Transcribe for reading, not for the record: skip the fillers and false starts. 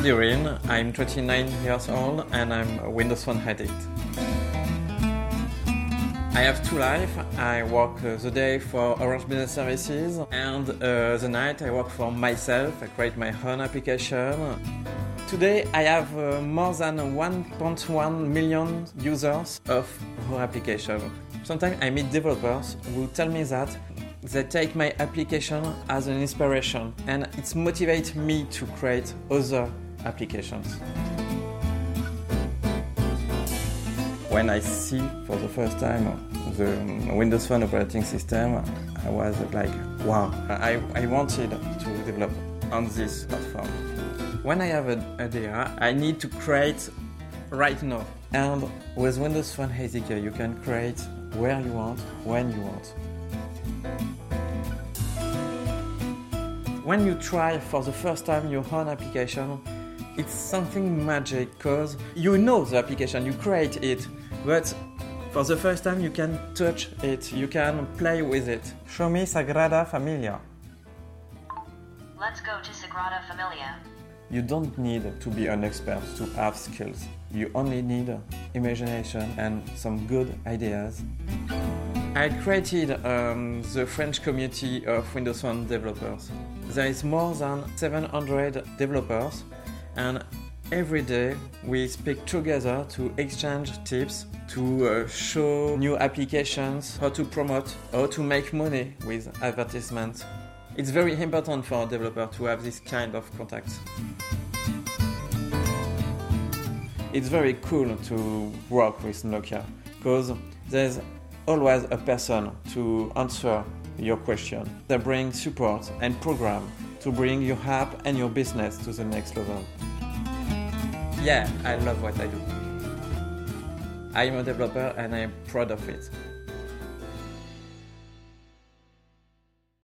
Durin, I'm 29 years old and I'm a Windows Phone addict. I have two lives. I work the day for Orange Business Services and the night I work for myself. I create my own application. Today I have more than 1.1 million users of our application. Sometimes I meet developers who tell me that they take my application as an inspiration and it motivates me to create other applications. When I see for the first time the Windows Phone operating system, I was like, wow, I wanted to develop on this platform. When I have an idea, I need to create right now. And with Windows Phone SDK, you can create where you want, when you want. When you try for the first time your own application, it's something magic because you know the application, you create it, but for the first time you can touch it, you can play with it. Show me Sagrada Familia. Let's go to Sagrada Familia. You don't need to be an expert to have skills. You only need imagination and some good ideas. I created the French community of Windows Phone developers. There is more than 700 developers and every day we speak together to exchange tips, to show new applications, how to promote, how to make money with advertisements. It's very important for a developer to have this kind of contacts. It's very cool to work with Nokia because there's always a person to answer your question. They bring support and program to bring your app and your business to the next level. Yeah, I love what I do. I'm a developer and I'm proud of it.